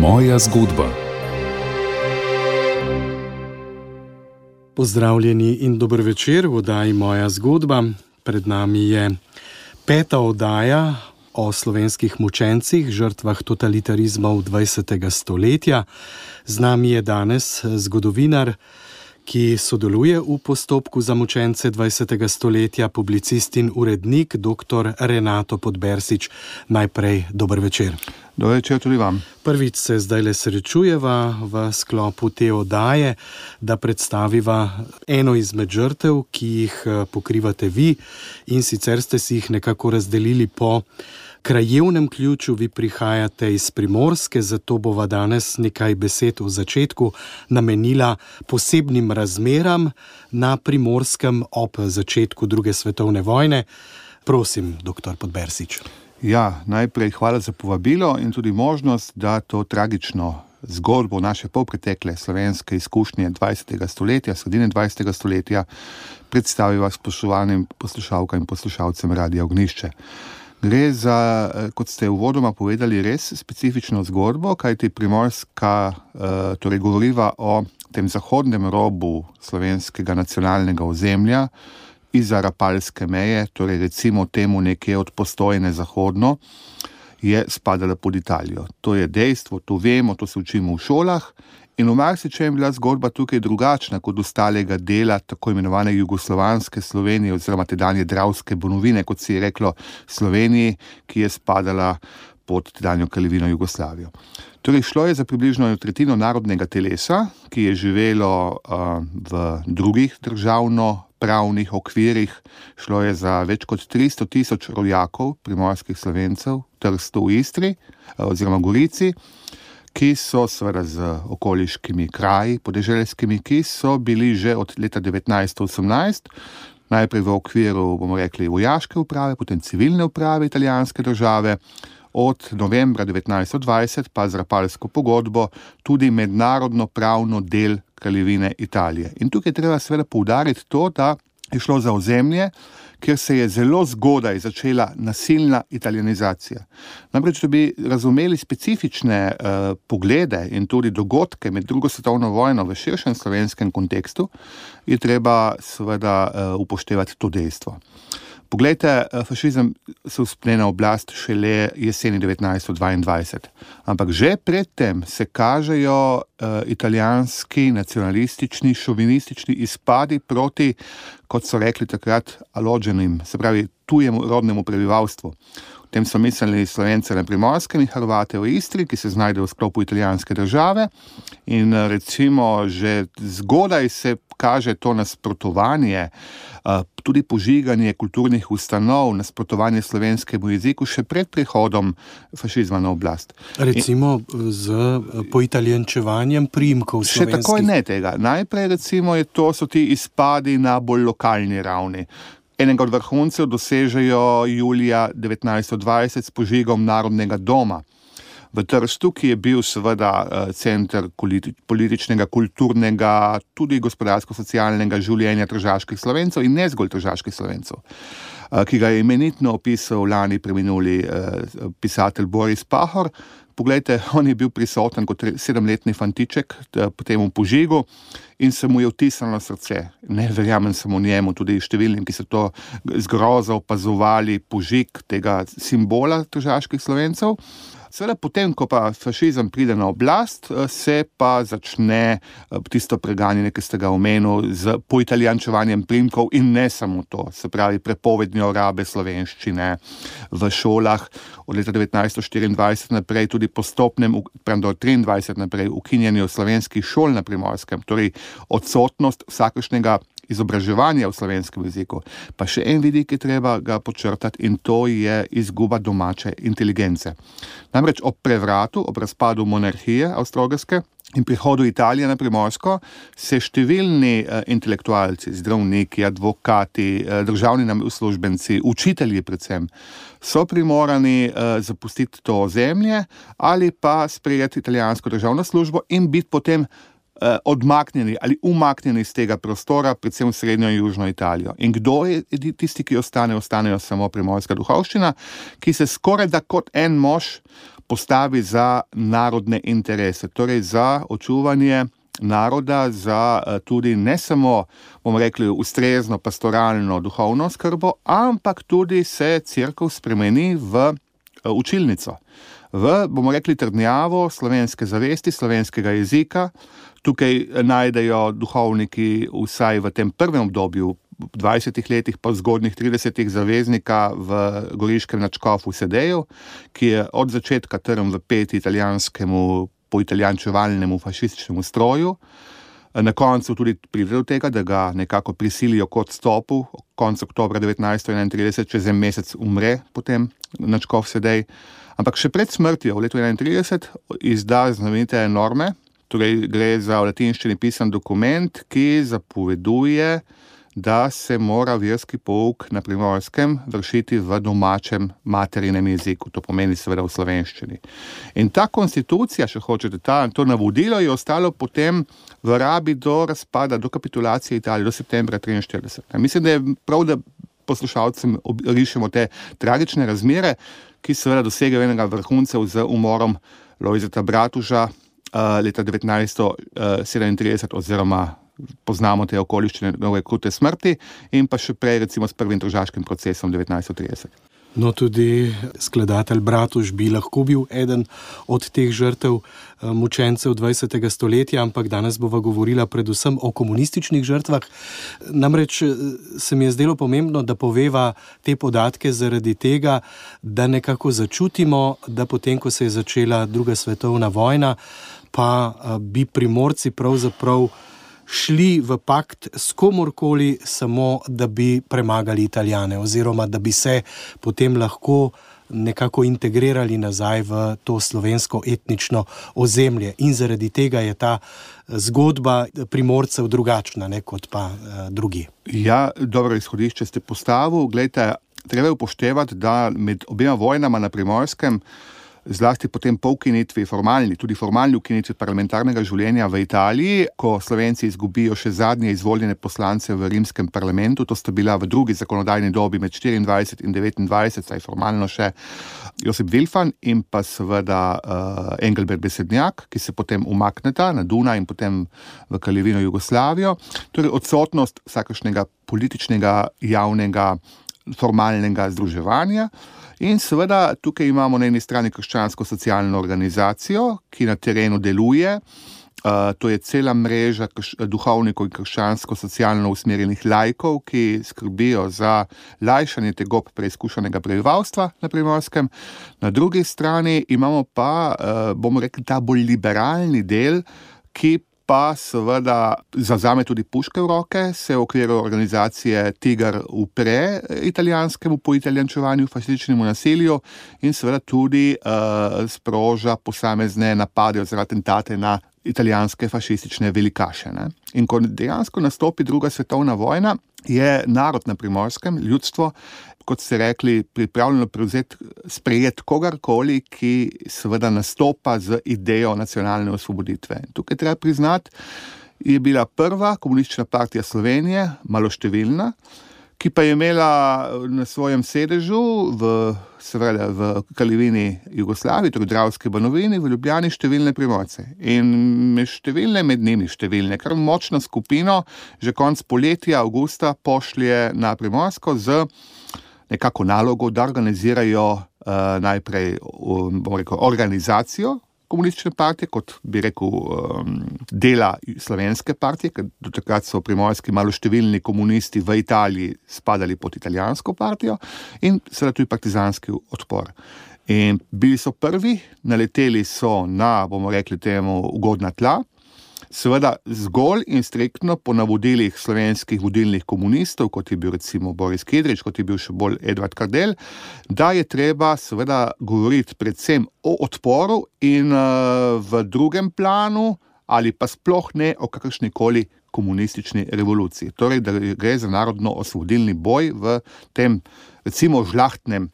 Moja zgodba. Pozdravljeni in dober večer v oddaji Moja zgodba. Pred nami je 5. oddaja o slovenskih mučencih, žrtvah totalitarizmov 20. stoletja. Z nami je danes zgodovinar, ki sodeluje v postopku za mučence 20. stoletja, publicist in urednik dr. Renato Podbersič. Najprej dober večer. Dober večer tudi vam. Prvič se zdajle srečujeva v sklopu te oddaje, da predstaviva eno izmed žrtev, ki jih pokrivate vi, in sicer ste si jih nekako razdelili po krajevnem ključu. Vi prihajate iz Primorske, zato bova danes nekaj besed v začetku namenila posebnim razmeram na Primorskem ob začetku druge svetovne vojne. Prosim, dr. Podbersič. Ja, najprej hvala za povabilo in tudi možnost, da to tragično zgodbo naše polpretekle slovenske izkušnje 20. stoletja, sredine 20. stoletja, predstaviva spoštovanim poslušalkam in poslušalcem Radia Ognjišče. Gre za, kot ste uvodoma povedali, res specifično zgodbo, kajti Primorska torej govoriva o tem zahodnem robu slovenskega nacionalnega ozemlja, izza Rapalske meje, torej recimo temu nekje od Postojne zahodno, je spadala pod Italijo. To je dejstvo, to vemo, to se učimo v šolah in v marsičem je bila zgodba tukaj drugačna kot ostalega dela tako imenovane jugoslovanske Slovenije oziroma tedanje Dravske Banovine, kot se je reklo Sloveniji, ki je spadala pod tedanjo Kraljevino Jugoslavijo. Torej šlo je za približno tretjino narodnega telesa, ki je živelo v drugih državno-pravnih okvirih. Šlo je za več kot 300 tisoč rojakov primorskih Slovencev, Trstu v Istri oziroma Gorici, ki so seveda z okoliškimi kraji, podeželskimi, ki so bili že od leta 1918 najprej v okviru, bomo rekli, vojaške uprave, potem civilne uprave italijanske države, od novembra 1920 pa z Rapalsko pogodbo tudi mednarodno pravno del Kraljevine Italije. In tukaj treba seveda poudariti to, da je šlo za ozemlje, kjer se je zelo zgodaj začela nasilna italijanizacija. Namreč, da bi razumeli specifične poglede in tudi dogodke med drugo svetovno vojno v širšem slovenskem kontekstu, je treba seveda upoštevati to dejstvo. Poglejte, fašizem se vzpne na oblast šele jeseni 1922, ampak že predtem se kažejo italijanski, nacionalistični, šovinistični izpadi proti, kot so rekli takrat, alogenim, se pravi tujemu rodnemu prebivalstvu. V tem so mislili Slovence na Primorskem in Hrvate v Istri, ki se znajdejo v sklopu italijanske države, in recimo že zgodaj se kaže to nasprotovanje, tudi požiganje kulturnih ustanov, nasprotovanje slovenskemu jeziku še pred prihodom fašizma na oblast. Recimo z poitalijančevanjem priimkov slovenskih. Še takoj ne tega. Najprej recimo so ti izpadi na bolj lokalni ravni. Enega od vrhuncev dosežejo julija 1920 s požigom Narodnega doma v Trstu, ki je bil seveda center političnega, kulturnega, tudi gospodarsko-socialnega življenja tržaških Slovencev in ne zgolj tržaških Slovencev, ki ga je imenitno opisal lani preminuli pisatelj Boris Pahor. Poglejte, on je bil prisoten kot 7-letni fantiček po temu požigu in se mu je vtisnilo srce. Ne verjamem samo njemu, tudi številnim, ki so to z grozo opazovali požig tega simbola tržaških Slovencev. Seveda potem, ko pa fašizem pride na oblast, se pa začne tisto preganjanje, ki ste ga omenili, z poitalijančevanjem priimkov in ne samo to, se pravi prepovednjo rabe slovenščine v šolah od leta 1924 naprej, tudi postopnem, do 1923 naprej, ukinjanju slovenskih šol na Primorskem, torej odsotnost vsakršnega izobraževanja v slovenskem jeziku. Pa še en vidik je treba ga počrtati in to je izguba domače inteligence. Namreč ob prevratu, ob razpadu monarhije avstro-ogrske in prihodu Italije na Primorsko se številni intelektualci, zdravniki, advokati, državni uslužbenci, učitelji predvsem, so primorani zapustiti to ozemlje ali pa sprejeti italijansko državno službo in biti potem odmaknjeni ali umaknjeni iz tega prostora, predvsem v srednjo in južno Italijo. In kdo je tisti, ki ostanejo samo primorska duhovščina, ki se skoraj da kot en mož postavi za narodne interese, torej za očuvanje naroda, za tudi ne samo, bomo rekli, ustrezno pastoralno duhovno skrbo, ampak tudi se cerkev spremeni v učilnico, v, bomo rekli, trdnjavo slovenske zavesti, slovenskega jezika. Tukaj najdejo duhovniki vsaj v tem prvem obdobju, v 20 letih pa v zgodnjih 30 zaveznika v goriškem nadškofu Sedeju, ki je od začetka trn v peti italijanskemu, poitalijančevalnemu fašističnemu stroju. Na koncu tudi pride do tega, da ga nekako prisilijo k odstopu, konec oktobra 1931, čez en mesec umre potem nadškof Sedej. Ampak še pred smrtjo v letu 1931 izda znamenite norme, torej gre za v latinščini pisan dokument, ki zapoveduje, da se mora verski pouk na Primorskem vršiti v domačem materinem jeziku, to pomeni seveda v slovenščini. In ta konstitucija, če hočete, to navodilo je ostalo potem v rabi do razpada, do kapitulacije Italije, do septembra 1943. Mislim, da je prav, da poslušalcem rišemo te tragične razmere, ki seveda dosegajo enega vrhuncev z umorom Lojzeta Bratuža leta 1937 oziroma poznamo te okoliščine njegove krute smrti in pa še prej recimo s prvim tržaškim procesom 1930. No, tudi skladatelj Bratuž bi lahko bil eden od teh žrtev mučencev 20. stoletja, ampak danes bova govorila predvsem o komunističnih žrtvah. Namreč se mi je zdelo pomembno, da poveva te podatke zaradi tega, da nekako začutimo, da potem, ko se je začela druga svetovna vojna, pa bi Primorci pravzaprav šli v pakt s komorkoli, samo da bi premagali Italijane oziroma da bi se potem lahko nekako integrirali nazaj v to slovensko etnično ozemlje. In zaradi tega je ta zgodba Primorcev drugačna, ne, kot pa drugi. Ja, dobro izhodišče ste postavili. Glejte, treba je upoštevati, da med obema vojnama na Primorskem, zlasti potem po ukinitvi, tudi formalni ukinitvi parlamentarnega življenja v Italiji, ko Slovenci izgubijo še zadnje izvoljene poslance v rimskem parlamentu, to sta bila v drugi zakonodajni dobi med 24 in 29, saj formalno še Josip Vilfan in pa seveda Engelbert Besednjak, ki se potem umakneta na Dunaj in potem v Kraljevino Jugoslavijo. Torej odsotnost vsakršnega političnega, javnega, formalnega združevanja. In seveda tukaj imamo na eni strani krščansko-socialno organizacijo, ki na terenu deluje. To je cela mreža duhovnikov in krščansko-socialno usmerjenih laikov, ki skrbijo za lajšanje tegob preizkušenega prebivalstva na Primorskem. Na drugi strani imamo pa, bomo rekli, ta bolj liberalni del, ki pa seveda zavzame tudi puške v roke, se v okviru organizacije Tigar upre italijanskemu poitalijančevanju, fašističnemu nasilju in seveda tudi sproža posamezne napade oziroma atentate na italijanske fašistične velikaše. Ne? In ko dejansko nastopi druga svetovna vojna, je narod na Primorskem, ljudstvo, kot ste rekli, pripravljeno sprejeti kogarkoli, ki seveda nastopa z idejo nacionalne osvoboditve. Tukaj treba priznati, je bila prva komunistična partija Slovenije, maloštevilna, ki pa je imela na svojem sedežu v Kraljevini Jugoslaviji, torej Dravski Banovini, v Ljubljani številne Primorce. In številne med njimi, kar močno skupino, že konec poletja, avgusta, pošlje na Primorsko z nekako nalogo, da organizirajo najprej organizacijo komunistične partije, kot bi rekel dela slovenske partije, ker do takrat so primorski maloštevilni komunisti v Italiji spadali pod italijansko partijo in seveda tudi partizanski odpor. In bili so prvi, naleteli so na, bomo rekli temu, ugodna tla, seveda zgolj in striktno po navodilih slovenskih vodilnih komunistov, kot je bil recimo Boris Kidrič, kot je bil še bolj Edvard Kardel, da je treba seveda govoriti predvsem o odporu in v drugem planu ali pa sploh ne o kakršnikoli komunistični revoluciji. Torej, da gre za narodno-osvobodilni boj v tem recimo žlahtnem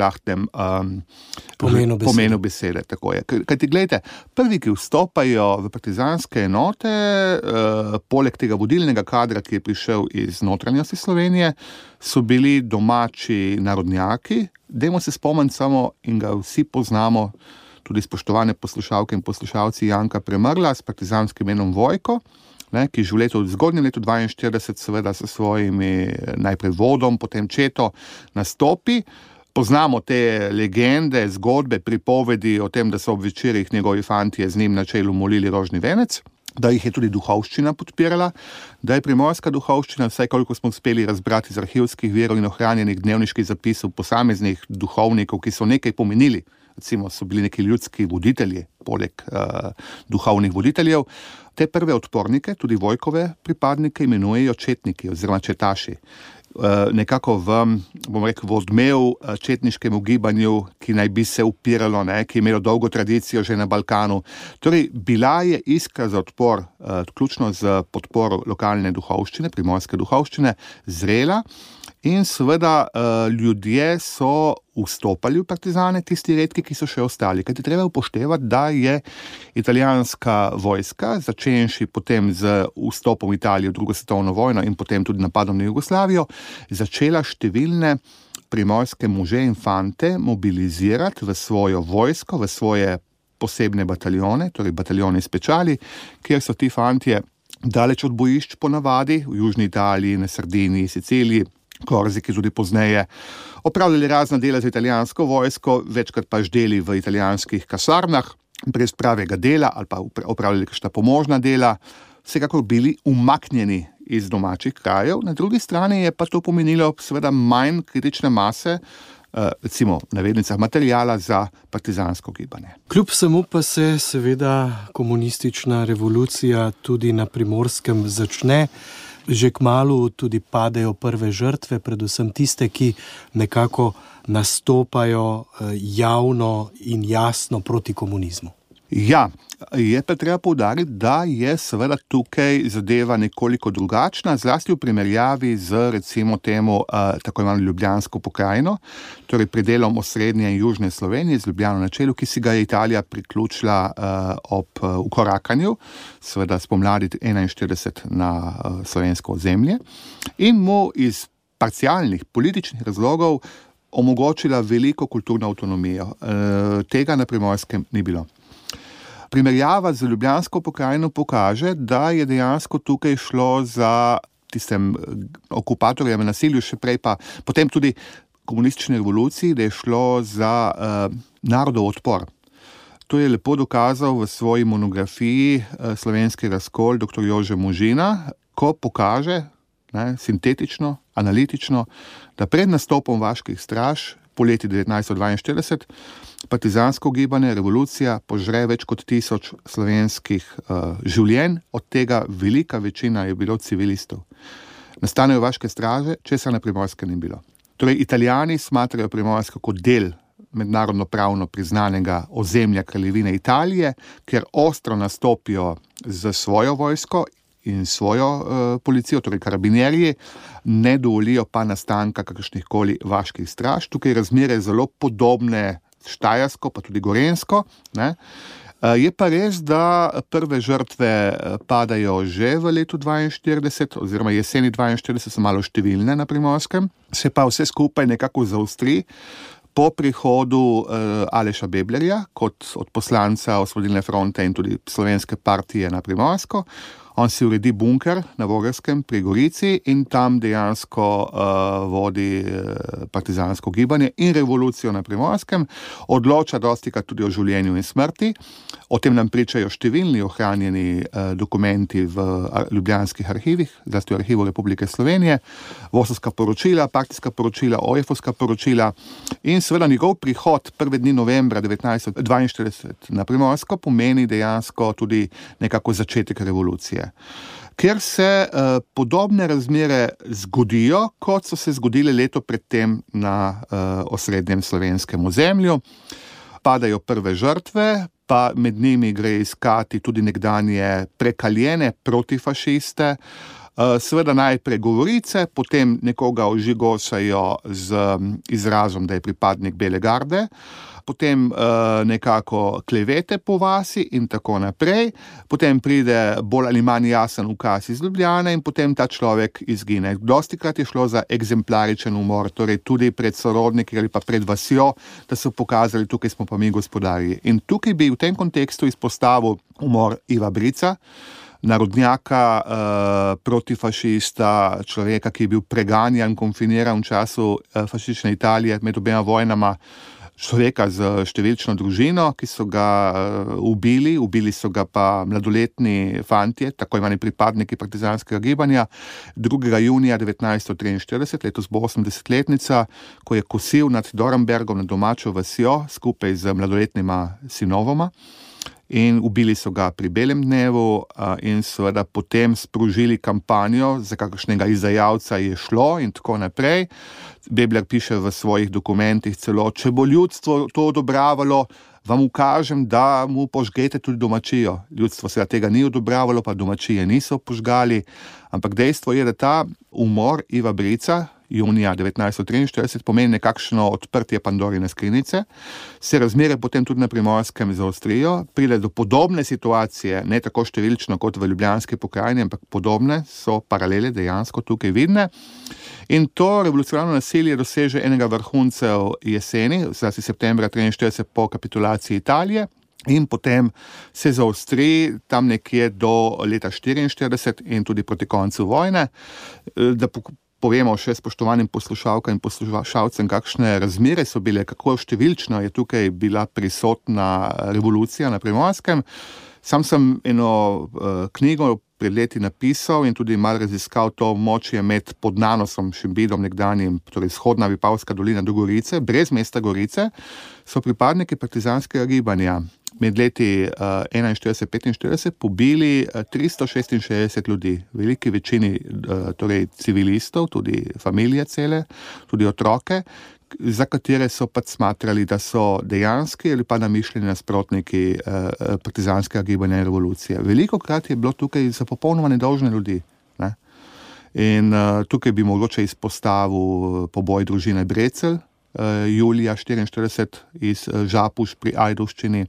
pomenu besede. Tako je. Kajti, gledajte, prvi, ki vstopajo v partizanske enote, poleg tega vodilnega kadra, ki je prišel iz notranjosti Slovenije, so bili domači narodnjaki. Dajmo se spomniti samo, in ga vsi poznamo, tudi spoštovane poslušalke in poslušalci Janka Premrla s partizanskim imenom Vojko, ki že v zgodnjem letu 42 seveda s svojimi najprej vodom, potem četo nastopi. Poznamo te legende, zgodbe, pripovedi o tem, da so ob večerih njegovi fantje z njim na čelu molili rožni venec, da jih je tudi duhovščina podpirala, da je primorska duhovščina, vsaj koliko smo uspeli razbrati iz arhivskih virov in ohranjenih dnevniških zapisov posameznih duhovnikov, ki so nekaj pomenili, recimo so bili neki ljudski voditelji, poleg duhovnih voditeljev. Te prve odpornike, tudi Vojkove pripadnike, imenujejo četniki oziroma četaši. Nekako v odmev četniškemu gibanju, ki naj bi se upiralo, ki je imelo dolgo tradicijo že na Balkanu. Torej, bila je iskra za odpor, vključno z podporo lokalne duhovščine, primorske duhovščine, zrela. In seveda ljudje so vstopali v partizane, tisti redki, ki so še ostali. Kajti treba upoštevati, da je italijanska vojska, začenši potem z vstopom v Italijo v drugo svetovno vojno in potem tudi napadom na Jugoslavijo, začela številne primorske može in fante mobilizirati v svojo vojsko, v svoje posebne bataljone, torej bataljone speciali, kjer so ti fantje daleč od bojišč ponavadi, v južni Italiji, na Sardiniji, Siciliji, Korziki tudi pozneje, opravljali razna dela za italijansko vojsko, večkrat pa ždeli v italijanskih kasarnah, brez pravega dela ali pa opravljali kakšna pomožna dela, vsekakor bili umaknjeni iz domačih krajev. Na drugi strani je pa to pomenilo seveda manj kritične mase, recimo v navednicah materijala za partizansko gibanje. Kljub vsemu pa se seveda komunistična revolucija tudi na Primorskem začne. Že kmalu tudi padejo prve žrtve, predvsem tiste, ki nekako nastopajo javno in jasno proti komunizmu. Ja, je pa treba poudariti, da je seveda tukaj zadeva nekoliko drugačna, zlasti v primerjavi z recimo temu tako imenovano Ljubljansko pokrajino, torej predelom osrednje in južne Slovenije z Ljubljano na čelu, ki si ga je Italija priključila ob ukorakanju, seveda spomladi 41 na slovensko ozemlje in mu iz parcialnih političnih razlogov omogočila veliko kulturno avtonomijo. Tega na Primorskem ni bilo. Primerjava z Ljubljansko pokrajino pokaže, da je dejansko tukaj šlo za tistem okupatorjem nasilju, še prej pa potem tudi komunistični revoluciji, da je šlo za narodov odpor. To je lepo dokazal v svoji monografiji Slovenski razkol dr. Jože Možina, ko pokaže sintetično, analitično, da pred nastopom vaških straž po leti 1942 partizansko gibanje, revolucija požre več kot 1000 slovenskih življenj, od tega velika večina je bilo civilistov. Nastanejo vaške straže, česar na Primorskem ni bilo. Torej, Italijani smatrajo Primorsko kot del mednarodno pravno priznanega ozemlja Kraljevine Italije, ker ostro nastopijo z svojo vojsko in svojo policijo, torej karabinjerji, ne dovolijo pa nastanka kakršnihkoli vaških straž. Tukaj razmere zelo podobne Štajersko, pa tudi Gorenjsko. Je pa res, da prve žrtve padajo že v letu 42, oziroma jeseni 42, so malo številne na Primorskem. Se pa vse skupaj nekako zaostri po prihodu Aleša Beblerja kot odposlanca Osvobodilne fronte in tudi Slovenske partije na Primorsko. On si uredi bunker na Vogrskem pri Gorici in tam dejansko vodi partizansko gibanje in revolucijo na Primorskem. Odloča dostikrat tudi o življenju in smrti. O tem nam pričajo številni ohranjeni dokumenti v ljubljanskih arhivih, zlasti v Arhivu Republike Slovenije, Vosovska poročila, partijska poročila, Ojefovska poročila in seveda njegov prihod 1. dni novembra 1942 na Primorsko pomeni dejansko tudi nekako začetek revolucije. Ker se podobne razmere zgodijo, kot so se zgodile leto predtem na osrednjem slovenskem ozemlju. Padajo prve žrtve, pa med njimi gre iskati tudi nekdanje prekaljene protifašiste, Seveda najprej govorice, potem nekoga ožigosajo z izrazom, da je pripadnik Bele garde, potem nekako klevete po vasi in tako naprej, potem pride bolj ali manj jasen ukaz iz Ljubljane in potem ta človek izgine. Dostikrat je šlo za eksemplaričen umor, torej tudi pred sorodniki ali pa pred vasjo, da so pokazali, tukaj smo pa mi gospodarji. In tukaj bi v tem kontekstu izpostavil umor Iva Brica, narodnjaka, protifašista, človeka, ki je bil preganjan, konfiniran v času fašistične Italije med obema vojnama, človeka z številčno družino, ki so ga ubili so ga pa mladoletni fantje, tako imani pripadniki partizanskega gibanja, 2. junija 1943, letos bo 80-letnica, ko je kosil nad Dornbergom, nad domačo vasjo, skupaj z mladoletnima sinovoma. In ubili so ga pri belem dnevu in seveda potem sprožili kampanjo, za kakšnega izdajalca je šlo in tako naprej. Bebler piše v svojih dokumentih celo, če bo ljudstvo to odobravalo, vam ukažem, da mu požgete tudi domačijo. Ljudstvo seveda tega ni odobravalo, pa domačije niso požgali, ampak dejstvo je, da ta umor Iva Brica junija 1943 pomeni nekakšno odprtje Pandorine skrinjice, se razmere potem tudi na Primorskem zaostrijo, pride do podobne situacije, ne tako številčno kot v Ljubljanski pokrajini, ampak podobne, so paralele dejansko tukaj vidne. In to revolucionarno nasilje doseže enega vrhuncev jeseni, zlasti septembra 1943 po kapitulaciji Italije, in potem se zaostri tam nekje do leta 1944 in tudi proti koncu vojne. Da povemo še spoštovanim poslušalkam in poslušalcem, kakšne razmere so bile, kako številčno je tukaj bila prisotna revolucija na Primorskem. Sam sem eno knjigo pred leti napisal in tudi malo raziskal to območje med Podnanosom, Šentvidom nekdanjim, torej vzhodna Vipavska dolina do Gorice, brez mesta Gorice, so pripadniki partizanskega gibanja med leti 41-45 pobili 366 ljudi, veliki večini torej civilistov, tudi familije cele, tudi otroke, za katere so pač smatrali, da so dejanski ali pa namišljeni nasprotniki partizanskega gibanja in revolucije. Velikokrat je bilo tukaj za popolnoma nedolžne ljudi. Ne? In tukaj bi mogoče izpostavil poboj družine Brecelj, julija 1944 iz Žapuš pri Ajdovščini,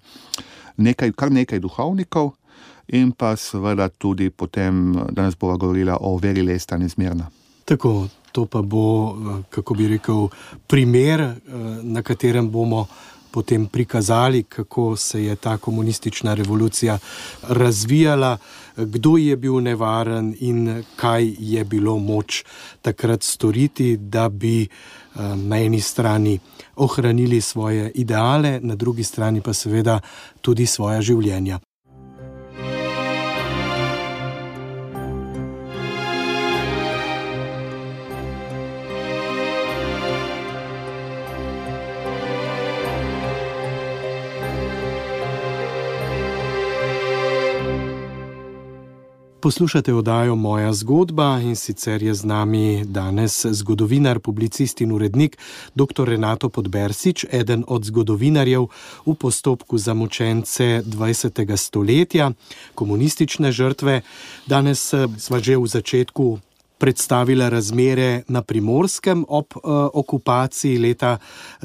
kar nekaj duhovnikov in pa seveda tudi potem, danes bova govorila o Veri Lestan iz Mirna. Tako, to pa bo, kako bi rekel, primer, na katerem bomo potem prikazali, kako se je ta komunistična revolucija razvijala, kdo je bil nevaren in kaj je bilo moč takrat storiti, da bi na eni strani ohranili svoje ideale, na drugi strani pa seveda tudi svoja življenja. Poslušate oddajo Moja zgodba in sicer je z nami danes zgodovinar, publicist in urednik dr. Renato Podbersič, eden od zgodovinarjev v postopku za mučence 20. stoletja, komunistične žrtve. Danes sva že v začetku predstavila razmere na Primorskem ob okupaciji leta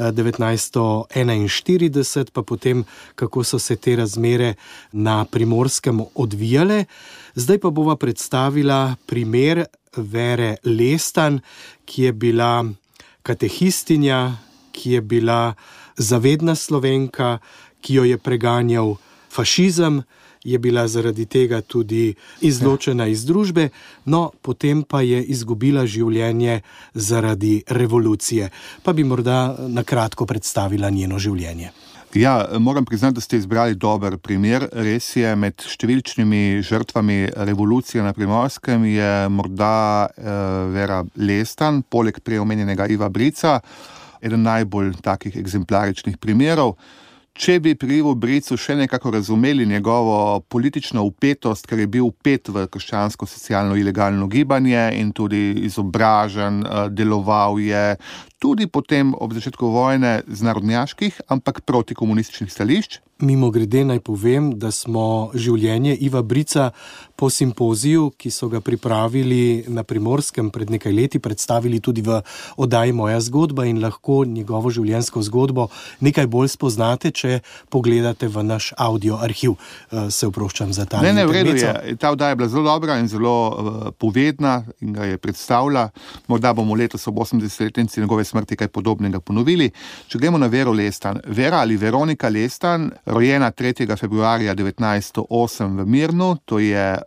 1941, pa potem, kako so se te razmere na Primorskem odvijale. Zdaj pa bova predstavila primer Vere Lestan, ki je bila katehistinja, ki je bila zavedna Slovenka, ki jo je preganjal fašizem, je bila zaradi tega tudi izločena iz družbe, no potem pa je izgubila življenje zaradi revolucije. Pa bi morda na kratko predstavila njeno življenje. Ja, moram priznati, da ste izbrali dober primer. Res je, med številčnimi žrtvami revolucije na Primorskem je morda Vera Lestan, poleg prej omenjenega Iva Brica, eden najbolj takih eksemplaričnih primerov. Če bi pri Ivu Bricu še nekako razumeli njegovo politično vpetost, ker je bil vpet v krščansko socialno ilegalno gibanje in tudi izobražen, deloval je tudi potem ob začetku vojne z narodnjaških, ampak protikomunističnih stališč, Mimogrede naj povem, da smo življenje Iva Brica po simpoziju, ki so ga pripravili na Primorskem pred nekaj leti, predstavili tudi v oddaji Moja zgodba in lahko njegovo življenjsko zgodbo nekaj bolj spoznate, če pogledate v naš audio arhiv. Se oproščam za ta Ne, v redu je. Ta oddaja je bila zelo dobra in zelo povedna in ga je predstavila. Morda bomo letos ob 80-letnici njegove smrti kaj podobnega ponovili. Če gremo na Vero Lestan. Vera ali Veronika Lestan, rojena 3. februarja 1908 v Mirnu, to je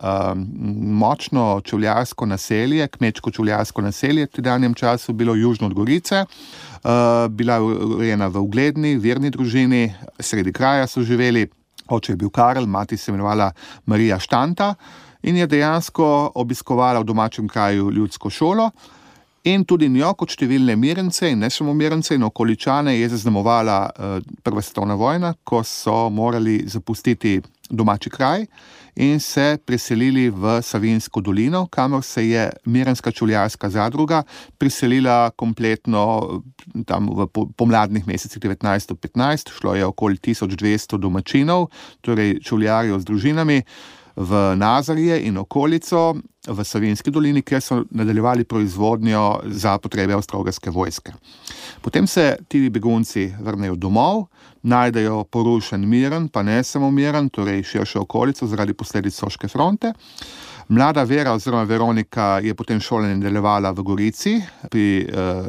močno čevljarsko naselje, kmečko čevljarsko naselje v tedanjem času, bilo južno od Gorice. Bila je rojena v ugledni, verni družini, sredi kraja so živeli, oče je bil Karel, mati se imenovala Marija Štanta in je dejansko obiskovala v domačem kraju ljudsko šolo. In tudi njo, kot številne Mirence in ne samo Mirence in okoličane, je zaznamovala Prva svetovna vojna, ko so morali zapustiti domači kraj in se preselili v Savinjsko dolino, kamor se je Mirenska čevljarska zadruga preselila kompletno tam v pomladnih mesecih 1915. Šlo je okoli 1200 domačinov, torej čevljarjev z družinami, v Nazarje in okolico v Savinjski dolini, kjer so nadaljevali proizvodnjo za potrebe avstro-ogrske vojske. Potem se ti begunci vrnejo domov, najdejo porušen Miren, pa ne samo Miren, torej širšo okolico zaradi posledic Soške fronte. Mlada Vera oziroma Veronika je potem šolanje nadaljevala v Gorici pri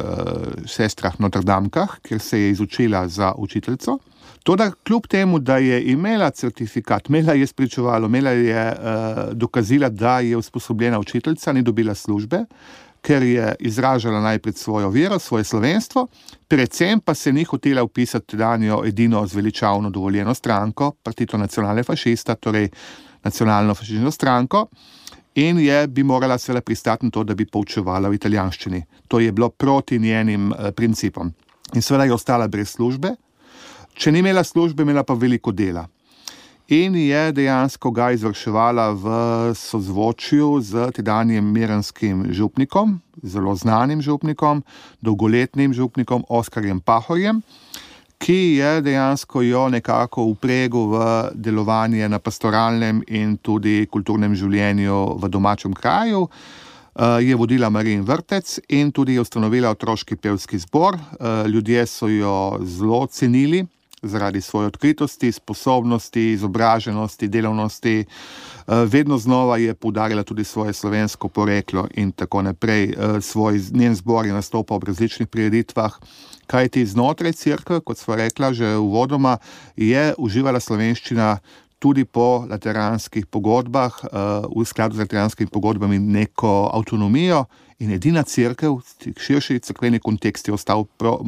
sestrah Notrdamkah, kjer se je izučila za učiteljico. Toda kljub temu, da je imela certifikat, imela je spričevalo, imela je dokazila, da je usposobljena učiteljica, ni dobila službe, ker je izražala najprej svojo vero, svoje slovenstvo, predvsem pa se ni hotela vpisati tedanjo edino zveličavno dovoljeno stranko, Partito Nazionale Fascista, torej nacionalno fašistično stranko, in bi morala seveda pristati na to, da bi poučevala v italijanščini. To je bilo proti njenim principom. In seveda je ostala brez službe. Če ni imela službe, imela pa veliko dela. In je dejansko ga izvrševala v sozvočju z tedanjim mirenskim župnikom, zelo znanim župnikom, dolgoletnim župnikom Oskarjem Pahorjem, ki je dejansko jo nekako vpregel v delovanje na pastoralnem in tudi kulturnem življenju v domačem kraju. Je vodila Marijin vrtec in tudi je ustanovila otroški pevski zbor. Ljudje so jo zelo cenili zaradi svoje odkritosti, sposobnosti, izobraženosti, delovnosti. Vedno znova je poudarila tudi svoje slovensko poreklo in tako naprej. Njen zbor je nastopal ob različnih prireditvah, kajti znotraj cerkve, kot sva rekla že uvodoma, je uživala slovenščina tudi po lateranskih pogodbah, v skladu z lateranskimi pogodbami neko avtonomijo in edina cerkev, širši cerkveni kontekst je ostal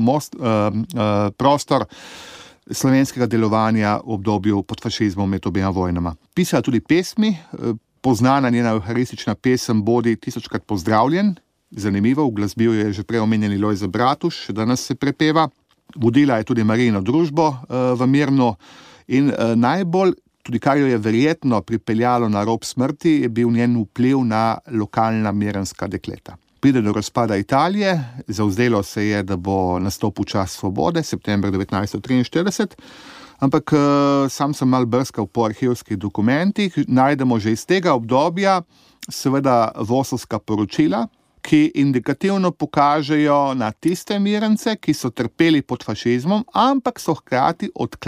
prostor slovenskega delovanja v obdobju pod fašizmom med obema vojnama. Pisala tudi pesmi, poznana njena euharistična pesem Bodi tisočkrat pozdravljen, zanimivo, uglasbil je že prej omenjeni Lojze Bratuš, še danes se prepeva. Vodila je tudi Marijino družbo v Mirnu in najbolj, tudi kar jo je verjetno pripeljalo na rob smrti, je bil njen vpliv na lokalna mirenska dekleta. Pride do razpada Italije, zavzdelo se je, da bo nastopil čas svobode, september 1943, ampak sam sem malo brskal po arhivskih dokumentih, najdemo že iz tega obdobja seveda Vosovska poročila, ki indikativno pokažejo na tiste Mirence, ki so trpeli pod fašizmom, ampak so hkrati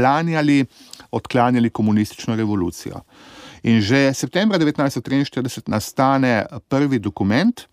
odklanjali komunistično revolucijo. In že septembra 1943 nastane prvi dokument,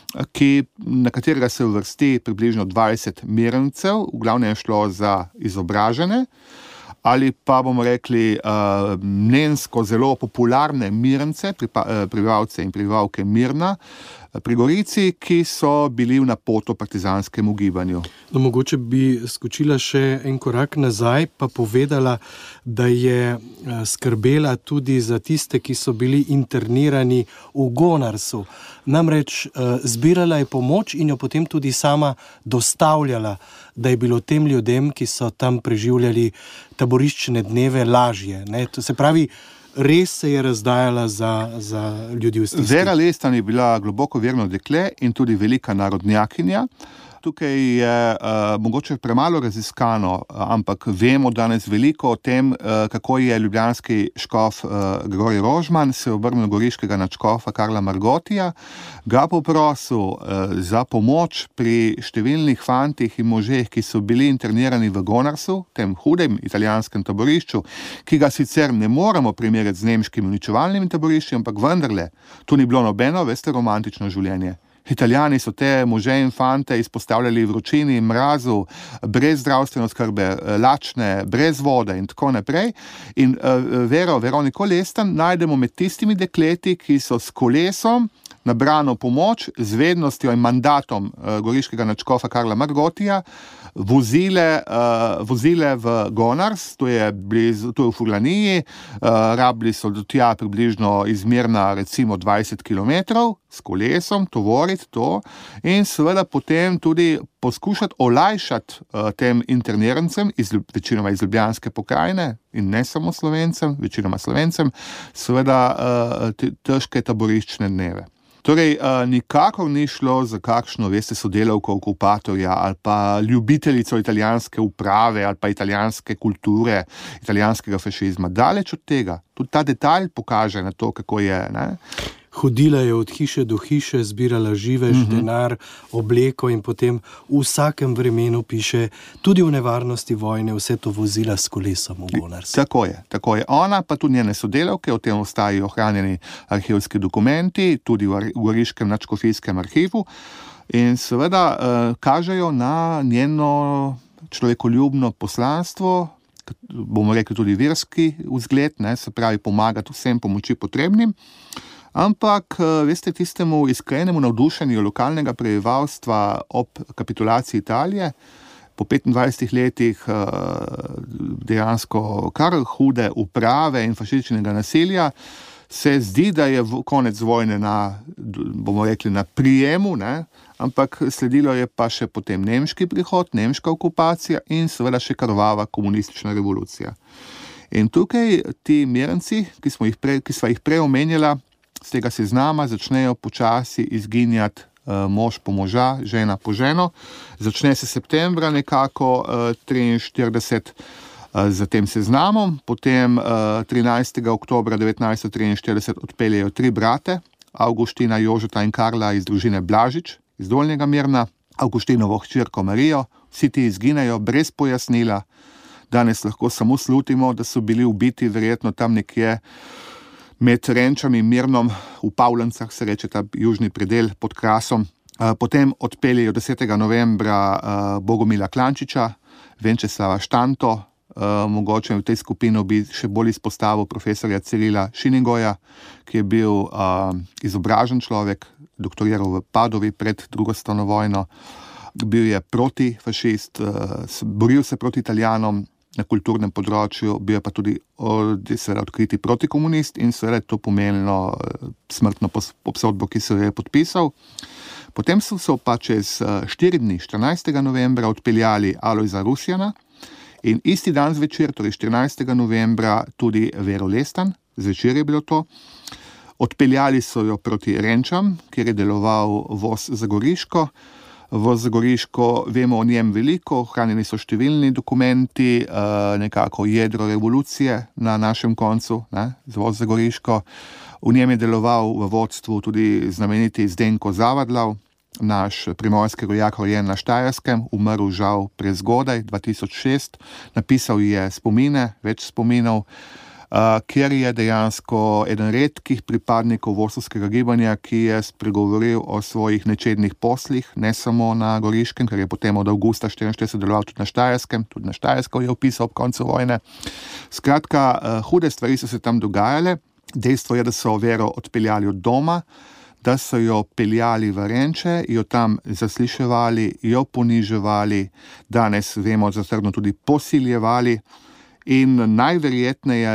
na katerega se uvrsti približno 20 Mirencev, v glavnem je šlo za izobražene, ali pa bomo rekli mnenjsko zelo popularne Mirence, prebivalce in prebivalke Mirna, pri Gorici, ki so bili v napoto partizanskemu gibanju. No, mogoče bi skočila še en korak nazaj, pa povedala, da je skrbela tudi za tiste, ki so bili internirani v Gonarsu. Namreč zbirala je pomoč in jo potem tudi sama dostavljala, da je bilo tem ljudem, ki so tam preživljali taboriščne dneve, lažje. To se pravi, res se je razdajala za ljudi v stiski. Vera Lestan je bila globoko verno dekle in tudi velika narodnjakinja. tukaj je mogoče premalo raziskano, ampak vemo danes veliko o tem, kako je ljubljanski škof Grigorij Rožman se obrnil goriškega nadškofa Karla Margotija, ga poprosil za pomoč pri številnih fantih in možeh, ki so bili internirani v Gonarsu, tem hudem italijanskem taborišču, ki ga sicer ne moremo primerjati z nemškimi uničevalnimi taborišči, ampak vendarle, tu ni bilo nobeno, veste, romantično življenje. Italijani so te može in fante izpostavljali vročini, mrazu, brez zdravstvene oskrbe, lačne, brez vode in tako naprej. In Veroniko Lestan najdemo med tistimi dekleti, ki so s kolesom nabrano pomoč, z vednostjo in mandatom goriškega nadškofa Karla Margotija vozile v Gonars, to je v Furlaniji, rabili so do tja približno iz Mirna recimo 20 kilometrov s kolesom, tovoriti to in seveda potem tudi poskušati olajšati tem internirancem, večinoma iz Ljubljanske pokrajine in ne samo Slovencem, večinoma Slovencem, seveda težke taboriščne dneve. Torej, nikakor ni šlo za kakšno, veste, sodelavko okupatorja ali pa ljubiteljico italijanske uprave ali pa italijanske kulture, italijanskega fašizma. Daleč od tega. Tudi ta detalj pokaže na to, kako je, ne? Hodila je od hiše do hiše, zbirala živež, denar, obleko in potem v vsakem vremenu piše, tudi v nevarnosti vojne, vse to vozila s kolesom v Gonars. Tako je. Ona pa tudi njene sodelavke, o tem ostajajo ohranjeni arhivski dokumenti, tudi v Goriškem nadškofijskem arhivu in seveda kažejo na njeno človekoljubno poslanstvo, bomo rekli tudi verski vzgled, ne, se pravi pomagati vsem pomoči potrebnim. Ampak, veste, tistemu iskrenemu navdušenju lokalnega prebivalstva ob kapitulaciji Italije, po 25 letih dejansko kar hude uprave in fašističnega nasilja, se zdi, da je konec vojne bomo rekli, na prijemu, ne? Ampak sledilo je pa še potem nemški prihod, nemška okupacija in seveda še krvava komunistična revolucija. In tukaj ti mirenci, ki sva jih prej omenjala, z tega seznama začnejo počasi izginjati mož po moža, žena po ženo. Začne se septembra nekako 43 za tem seznamom, potem 13. oktobra 1943 odpeljejo 3 brate, Avguština, Jožeta in Karla iz družine Blažič, iz Dolnjega Mirna, Avguštinovo hčerko Marijo, vsi ti izginejo brez pojasnila. Danes lahko samo slutimo, da so bili ubiti verjetno tam nekje med Renčami in Mirnom, v Pavlancah se reče ta južni predel pod Krasom. Potem odpeljejo 10. novembra Bogomila Klančiča, Venčeslava Štanto, mogoče v tej skupini bi še bolj izpostavil profesorja Cirila Šiningoja, ki je bil izobražen človek, doktoriral v Padovi pred drugo svetovno vojno, bil je protifašist, boril se proti Italijanom na kulturnem področju, bil je pa tudi seveda odkriti protikomunist in seveda je to pomenilo smrtno obsodbo, ki se je podpisal. Potem so pa čez 4 dni, 14. novembra, odpeljali Alojza Rusjana in isti dan zvečer, torej 14. novembra, tudi Vero Lestan, zvečer je bilo to. Odpeljali so jo proti Renčam, kjer je deloval voz za Goriško. Voz za Goriško, vemo o njem veliko, ohranjeni so številni dokumenti, nekako jedro revolucije na našem koncu, ne, z voz za Goriško. V njem je deloval v vodstvu tudi znameniti Zdenko Zavadlav, naš primorski rojak, rojen na Štajerskem, umrl žal prezgodaj, 2006. Napisal je spomine, več spominov, kjer je dejansko eden redkih pripadnikov vorsovskega gibanja, ki je spregovoril o svojih nečednih poslih, ne samo na Goriškem, ker je potem od avgusta 1944 deloval tudi na Štajerskem, tudi na Štajersko je opisal ob koncu vojne. Skratka, hude stvari so se tam dogajale. Dejstvo je, da so Vero odpeljali od doma, da so jo peljali v Renče, jo tam zasliševali, jo poniževali, danes vemo zatrdno tudi posiljevali. In najverjetneje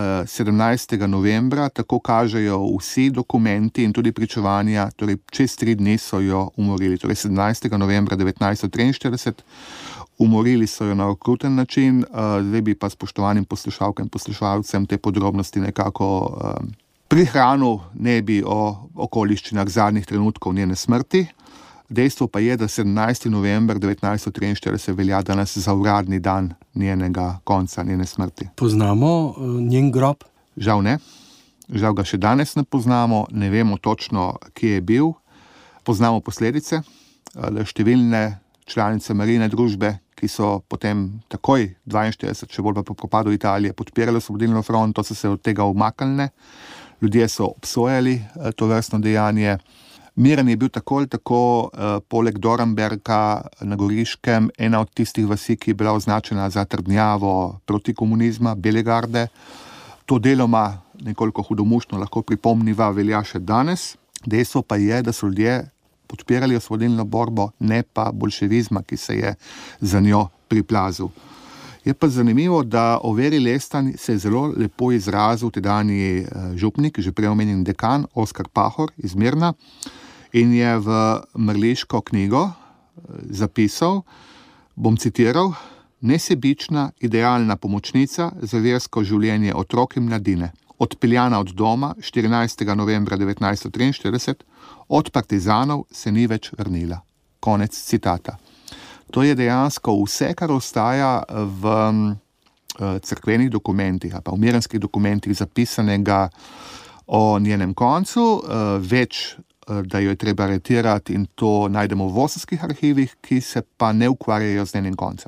17. novembra, tako kažejo vsi dokumenti in tudi pričevanja, torej čez 3 dni so jo umorili, torej 17. novembra 1943, umorili so jo na okruten način, zdaj bi pa spoštovanim poslušalkam in poslušalcem te podrobnosti nekako prihranil, ne bi o okoliščinah zadnjih trenutkov njene smrti. Dejstvo pa je, da 17. november 1943 velja danes za uradni dan njenega konca, njene smrti. Poznamo njen grob? Žal ne. Žal ga še danes ne poznamo, ne vemo točno, kje je bil. Poznamo posledice. Številne članice Marijine družbe, ki so potem takoj 42, še bolj pa po propadu Italije, podpirale Osvobodilno fronto, so se od tega umaknile. Ljudje so obsojali to vrstno dejanje. Miren je bil tako ali tako, poleg Dornberka na Goriškem, ena od tistih vasi, ki je bila označena za trdnjavo proti komunizma, Bele garde. To deloma nekoliko hudomušno lahko pripomniva velja še danes. Dejstvo pa je, da so ljudje podpirali osvobodilno borbo, ne pa bolševizma, ki se je za njo priplazil. Je pa zanimivo, da o Veri Lestan se je zelo lepo izrazil tedanji župnik, že prej omenjen dekan Oskar Pahor iz Mirna, in je v mrliško knjigo zapisal, bom citiral: nesebična, idealna pomočnica za versko življenje otrok in mladine, odpeljana od doma 14. novembra 1943, od partizanov se ni več vrnila. Konec citata. To je dejansko vse, kar ostaja v cerkvenih dokumentih, pa v mirenskih dokumentih zapisanega o njenem koncu. Več, da jo je treba aretirati, in to najdemo v oselskih arhivih, ki se pa ne ukvarjajo z njenim koncem.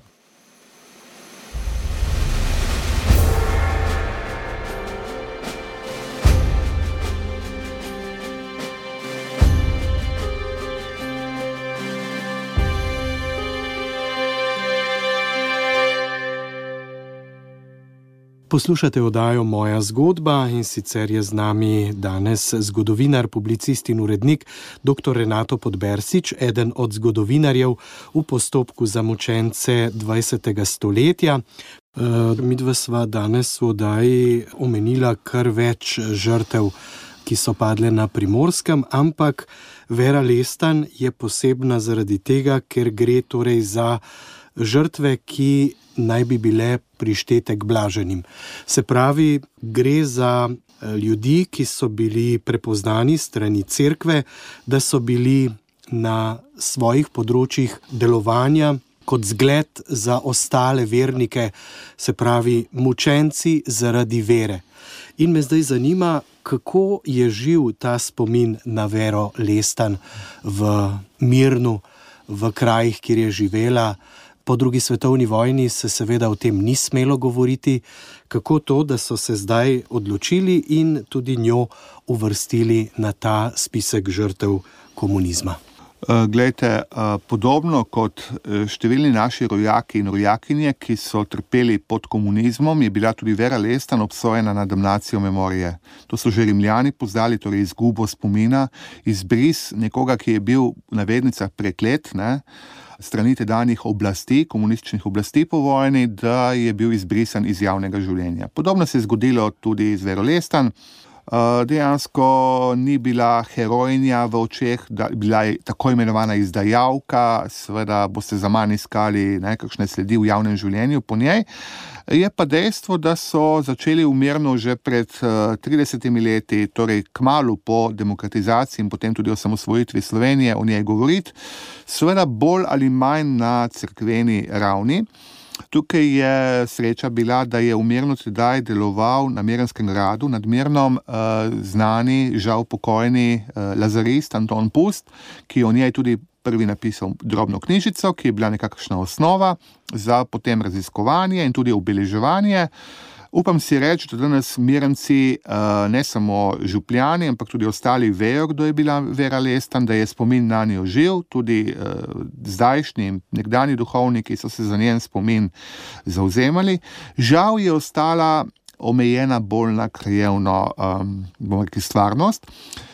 Poslušate oddajo Moja zgodba in sicer je z nami danes zgodovinar, publicist in urednik dr. Renato Podbersič, eden od zgodovinarjev v postopku za mučence 20. stoletja. Midva sva danes v oddaji omenila kar več žrtev, ki so padle na Primorskem, ampak Vera Lestan je posebna zaradi tega, ker gre torej za žrtve, ki naj bi bile prištete k blaženim. Se pravi, gre za ljudi, ki so bili prepoznani strani cerkve, da so bili na svojih področjih delovanja kot zgled za ostale vernike, se pravi mučenci zaradi vere. In me zdaj zanima, kako je živ ta spomin na Vero Lestan v Mirnu, v krajih, kjer je živela. Po drugi svetovni vojni se seveda o tem ni smelo govoriti. Kako to, da so se zdaj odločili in tudi njo uvrstili na ta spisek žrtev komunizma? Glejte, podobno kot številni naši rojaki in rojakinje, ki so trpeli pod komunizmom, je bila tudi Vera Lestan obsojena na damnacijo memorije. To so že Rimljani poznali, torej izgubo spomina, izbris nekoga, ki je bil v navednicah preklet, strani tedanjih oblasti, komunističnih oblasti po vojni, da je bil izbrisan iz javnega življenja. Podobno se je zgodilo tudi z Vero Lestan. Dejansko ni bila herojinja v očeh, bila je tako imenovana izdajalka, seveda boste za manj iskali kakšne sledi v javnem življenju po njej. Je pa dejstvo, da so začeli v Mirnu že pred 30 leti, torej kmalu po demokratizaciji in potem tudi osamosvojitvi Slovenije, o njej govoriti, seveda bolj ali manj na cerkveni ravni. Tukaj je sreča bila, da je v Mirnu tedaj deloval na Mirnskem gradu nad Mirnom znani, žal pokojni lazarist Anton Pust, ki je o njej tudi prvi napisal drobno knjižico, ki je bila nekakšna osnova za potem raziskovanje in tudi obeleževanje. Upam si reči, da danes Mirnci, ne samo župljani, ampak tudi ostali vejo, kdo je bila Vera Lestan, da je spomin na njo živ, tudi zdajšnji nekdanji duhovniki so se za njen spomin zavzemali. Žal je ostala omejena bolj na krajevno stvarnost.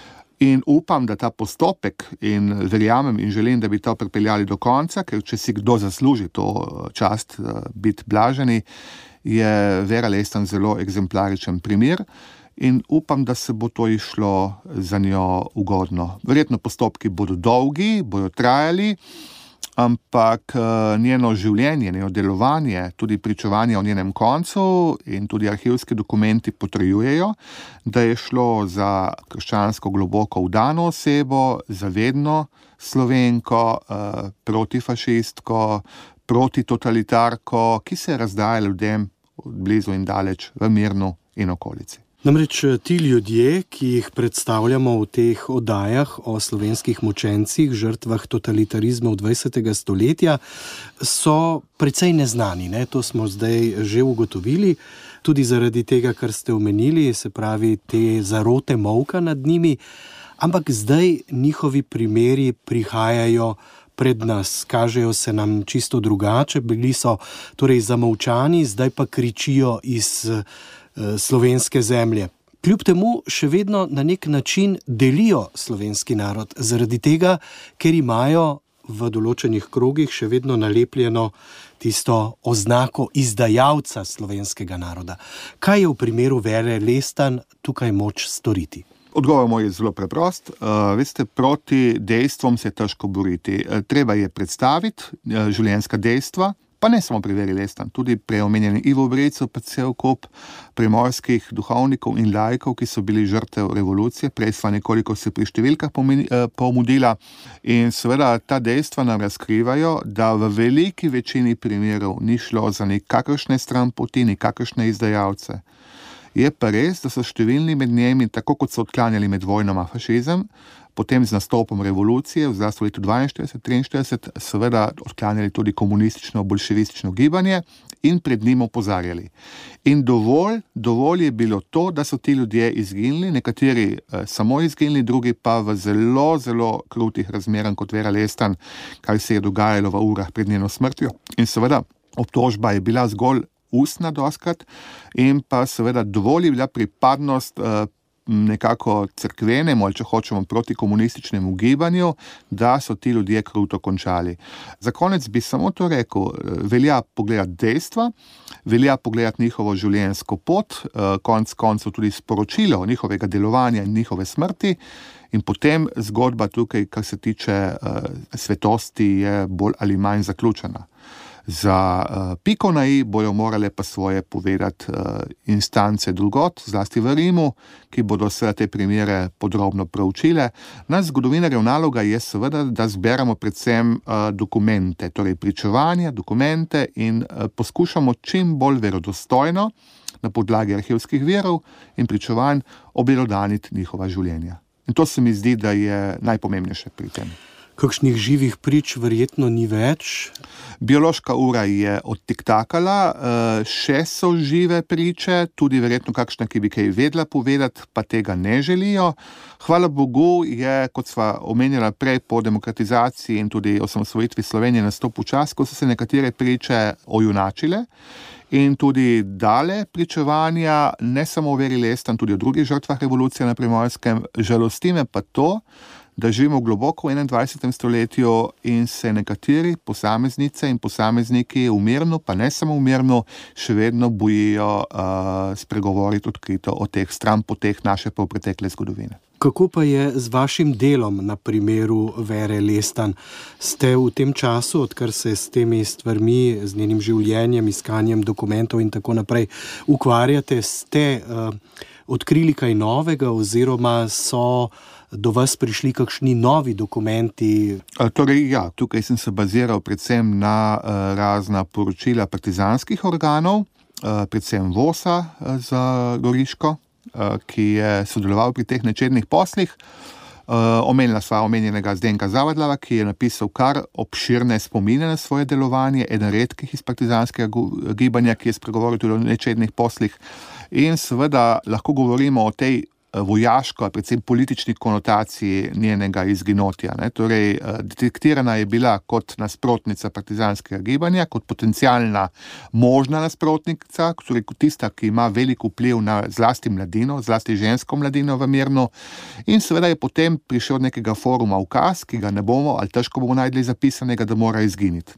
In upam, da ta postopek, in verjamem in želim, da bi to pripeljali do konca, ker če si kdo zasluži to čast biti blaženi, je Vera Lestan zelo eksemplaričen primer in upam, da se bo to išlo za njo ugodno. Verjetno postopki bodo dolgi, bodo trajali, ampak njeno življenje, njeno delovanje, tudi pričevanje o njenem koncu in tudi arhivski dokumenti potrjujejo, da je šlo za krščansko globoko vdano osebo, zavedno Slovenko, protifašistko, protitotalitarko, ki se razdaja ljudem blizu in daleč v Mirnu in okolici. Namreč ti ljudje, ki jih predstavljamo v teh oddajah o slovenskih mučencih, žrtvah totalitarizma 20. stoletja, so precej neznani, ne? To smo zdaj že ugotovili, tudi zaradi tega, kar ste omenili, se pravi te zarote molka nad njimi, ampak zdaj njihovi primeri prihajajo pred nas, kažejo se nam čisto drugače, bili so torej zamolčani, zdaj pa kričijo iz slovenske zemlje. Kljub temu še vedno na nek način delijo slovenski narod, zaradi tega, ker imajo v določenih krogih še vedno nalepljeno tisto oznako izdajalca slovenskega naroda. Kaj je v primeru Vere Lestan tukaj moč storiti? Odgovor moj je zelo preprost. Veste, proti dejstvom se je težko boriti. Treba je predstaviti življenjska dejstva, pa ne samo pri Veri Lestan, tudi pri omenjeni Ivo Brecu, pa cel kup primorskih duhovnikov in laikov, ki so bili žrtev revolucije. Prej sva nekoliko se pri številkah pomudila in seveda ta dejstva nam razkrivajo, da v veliki večini primerov ni šlo za nikakršne stranpoti, nikakršne izdajalce. Je pa res, da so številni med njimi, tako kot so odklanjali med vojnama fašizem, potem z nastopom revolucije, v zlasti v letu 1942-1943, seveda odklanjali tudi komunistično, bolševistično gibanje in pred njim opozarjali. In dovolj je bilo to, da so ti ljudje izginili, nekateri samo izginili, drugi pa v zelo, zelo krutih razmerah kot Vera Lestan, kar se je dogajalo v urah pred njeno smrtjo. In seveda obtožba je bila zgolj ustna doskrat in pa seveda dovolj je bila pripadnost nekako cerkvenemu ali če hočemo protikomunističnemu gibanju, da so ti ljudje kruto končali. Za konec bi samo to rekel, velja pogledati dejstva, velja pogledati njihovo življenjsko pot, konec koncev tudi sporočilo njihovega delovanja in njihove smrti in potem zgodba tukaj, kar se tiče svetosti, je bolj ali manj zaključena. Za piko na i bojo morale pa svoje povedati instance drugot, zlasti v Rimu, ki bodo vse te primere podrobno proučile. Naš zgodovinarjev naloga je seveda, da zberamo predvsem dokumente, torej pričevanja, dokumente in poskušamo čim bolj verodostojno na podlagi arhivskih virov in pričevanj obelodaniti njihova življenja. In to se mi zdi, da je najpomembnejše pri tem. Kakšnih živih prič verjetno ni več? Biološka ura je odtiktakala, še so žive priče, tudi verjetno kakšna, ki bi kaj vedela povedati, pa tega ne želijo. Hvala Bogu je, kot sva omenjala prej, po demokratizaciji in tudi osamosvojitvi Slovenije nastopil čas, ko so se nekatere priče ojunačile in tudi dale pričevanja, ne samo o Veri Lestan, tudi o drugih žrtvah revolucije na Primorskem. Žalosti me pa to, da živimo globoko v 21. stoletju in se nekateri posameznice in posamezniki v Mirnu, pa ne samo v Mirnu, še vedno bojijo spregovoriti odkrito o teh stranpoteh naše polpretekle zgodovine. Kako pa je z vašim delom na primeru Vere Lestan? Ste v tem času, odkar se s temi stvarmi, z njenim življenjem, iskanjem dokumentov in tako naprej ukvarjate, ste odkrili kaj novega oziroma so do vas prišli kakšni novi dokumenti? Torej, ja, tukaj sem se baziral predvsem na razna poročila partizanskih organov, predvsem VOS-a za Goriško, ki je sodeloval pri teh nečednih poslih. Omenila sva omenjenega Zdenka Zavadlava, ki je napisal kar obširne spomine na svoje delovanje, eden redkih iz partizanskega gibanja, ki je spregovoril tudi o nečednih poslih. In seveda lahko govorimo o tej vojaško, predvsem politični konotaciji njenega izginotja. Torej, detektirana je bila kot nasprotnica partizanskega gibanja, kot potencialna možna nasprotnica, torej kot tista, ki ima velik vpliv na zlasti mladino, zlasti žensko mladino v Mirnu. In seveda je potem prišel od nekega foruma ukaz, ki ga ne bomo ali težko bomo najdli zapisanega, da mora izginiti.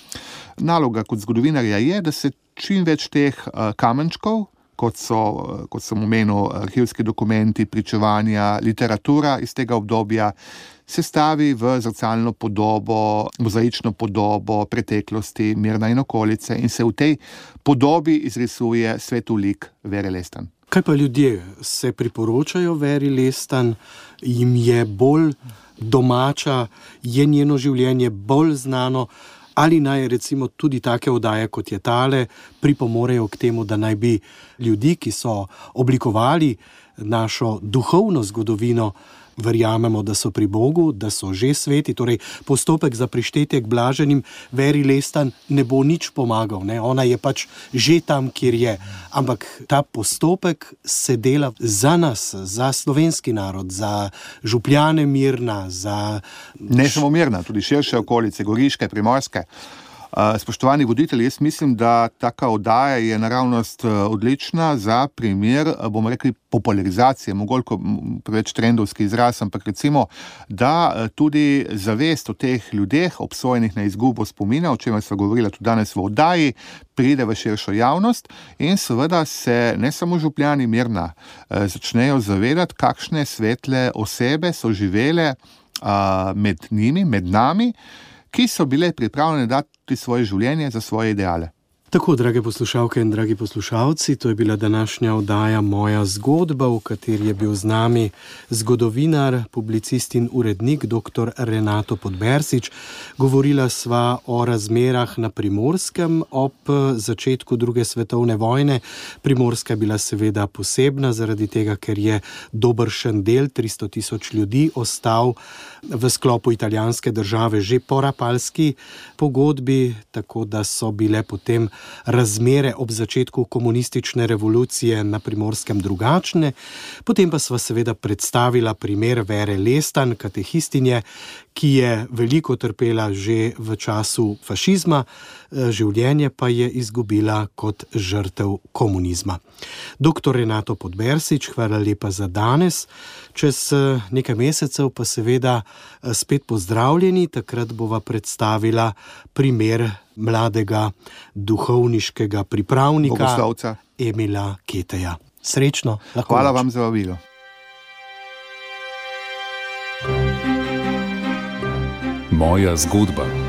Naloga kot zgodovinarja je, da se čim več teh kamenčkov, kot sem omenil, arhivski dokumenti, pričevanja, literatura iz tega obdobja, sestavi v zrcalno podobo, mozaično podobo preteklosti Mirna in okolice in se v tej podobi izrisuje svetu lik Vere Lestan. Kaj pa ljudje? Se priporočajo Veri Lestan? Jim je bolj domača? Je njeno življenje bolj znano? Ali naj recimo tudi take oddaje, kot je tale, pripomorejo k temu, da naj bi ljudi, ki so oblikovali našo duhovno zgodovino, verjamemo, da so pri Bogu, da so že sveti, torej postopek za prištetje k blaženim Veri Lestan ne bo nič pomagal, ne? Ona je pač že tam, kjer je. Ampak ta postopek se dela za nas, za slovenski narod, za župljane Mirna, za... Ne samo Mirna, tudi širše okolice, Goriške, Primorske. Spoštovani voditelji, jaz mislim, da taka oddaja je naravnost odlična za primer, bomo rekli, popularizacije, mogoče preveč trendovski izraz, ampak recimo, da tudi zavest o teh ljudeh, obsojenih na izgubo spomina, o čemer sva govorila tudi danes v oddaji, pride v širšo javnost in seveda se ne samo župljani Mirna začnejo zavedati, kakšne svetle osebe so živele med njimi, med nami, ki so bile pripravljene dati svoje življenje za svoje ideale. Tako, drage poslušalke in dragi poslušalci, to je bila današnja oddaja Moja zgodba, v kateri je bil z nami zgodovinar, publicist in urednik dr. Renato Podbersič. Govorila sva o razmerah na Primorskem ob začetku druge svetovne vojne. Primorska je bila seveda posebna zaradi tega, ker je dobršen del, 300.000 ljudi, ostal v sklopu italijanske države že po Rapalski pogodbi, tako da so bile potem razmere ob začetku komunistične revolucije na Primorskem drugačne. Potem pa sva seveda predstavila primer Vere Lestan, katehistinje, ki je veliko trpela že v času fašizma, življenje pa je izgubila kot žrtev komunizma. Dr. Renato Podbersič, hvala lepa za danes. Čez nekaj mesecev pa seveda spet pozdravljeni, takrat bova predstavila primer mladega duhovniškega pripravnika Bogoslovca Emila Keteja. Srečno, lahko. Hvala vam za vabilo. Moja zgodba.